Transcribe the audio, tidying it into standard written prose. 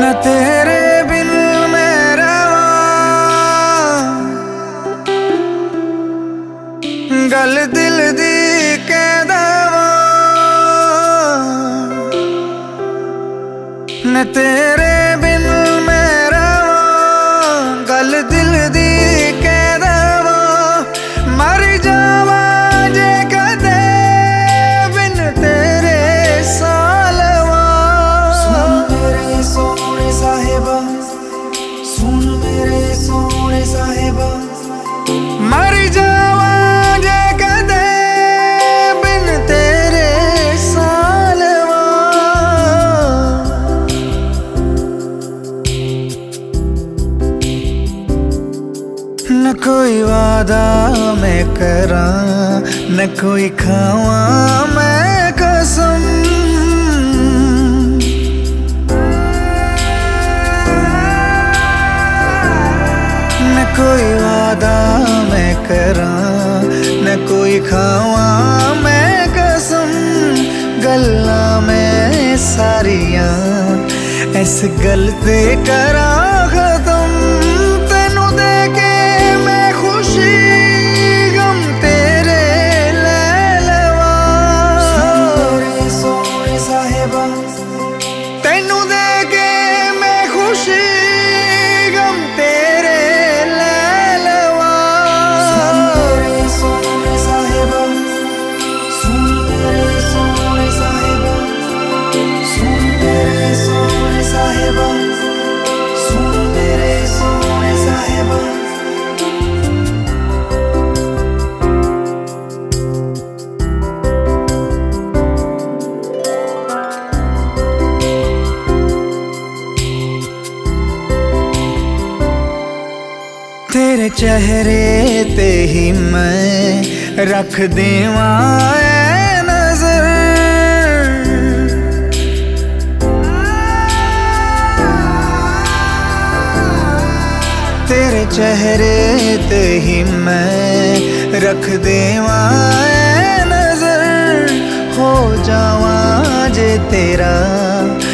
न तेरे बिन मैं रवां, गल दिल दी कह दवां। न तेरे बिन मैं रवां, गल दिल दी कह दवां। मर जावां जे कदे बिन तेरे सालवां। सुन मेरे सोने साहिबा, सुन मेरे सोने साहिबा। मर जावां जे कदे बिन तेरे सालवां। न कोई वादा मैं करां, न कोई खावां मैं कसम। न कोई वादा मैं करां, न कोई खावां मैं कसम। गल्लां मैं सारियां इस गल ते करां खत्म। तेनू दे के मैं खुशी गम तेरे ले लवां। मेरे सोने साहिबा, तेनू दे के मैं खुशी गम तेरे ले लवां। मेरे सोने साहिबा, सुन मेरे सोने साहिबा। सुन मेरे सोने साहिबा, सुन मेरे सोने साहिबा। तेरे चेहरे ते ही मैं रख देवां ऐ नजर। तेरे चेहरे ते ही मैं रख देवां ऐ नजर। हो जावां जे तेरा